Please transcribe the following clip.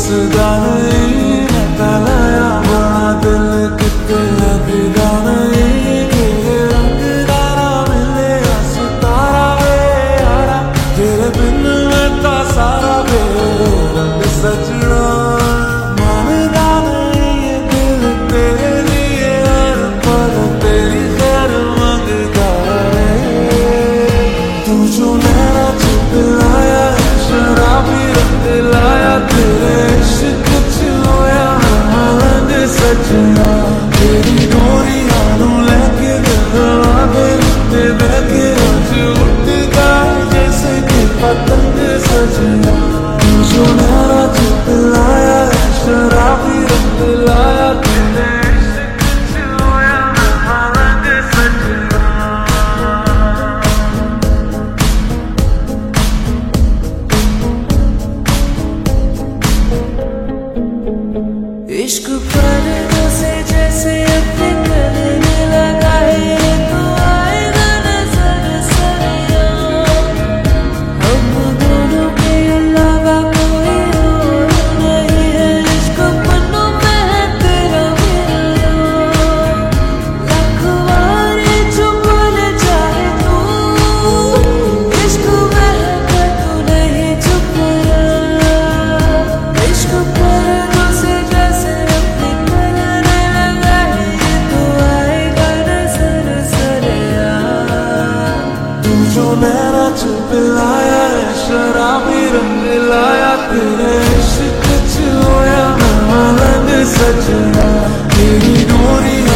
हंसदा नहीं मैं तलाया बड़ा दिल कितने लगदा नहीं तेरे रंग दारा मिले सितारा वे यारा तेरे बिन मैं ता सारा वे रंग सजना मानदा नहीं ये दिल तेरे लिए हर पल तेरी खैर मंगदा है तू जो नैना चुप लाया शराबी रंग लाया तेरे इश्क च होया मलंग सजना तेरी डोरियां नू लेके दिल आगे ते बैके अज उड़दा जैसे कि पतंग सजना तू जो नैना चुप लाया शराबी रंग लाया तेरे इश्क च होया मलंग सजना इश्क पर से जैसे अपने करने लगा है तो आएगा नजर सरिया हम दोनों के अलावा कोई और नहीं है इश्क पन्नों में है तेरा मेरा लाख बारी चुप न जाए तू इश्क में है तू नहीं चुप इश्क पर से जैसे अपने करने लगा है ये तो आएगा नजर सरिया तू जो नैना चुप लाया है शराबी रंग लाया तेरे इश्क च होया मलंग सजना तेरी डोरी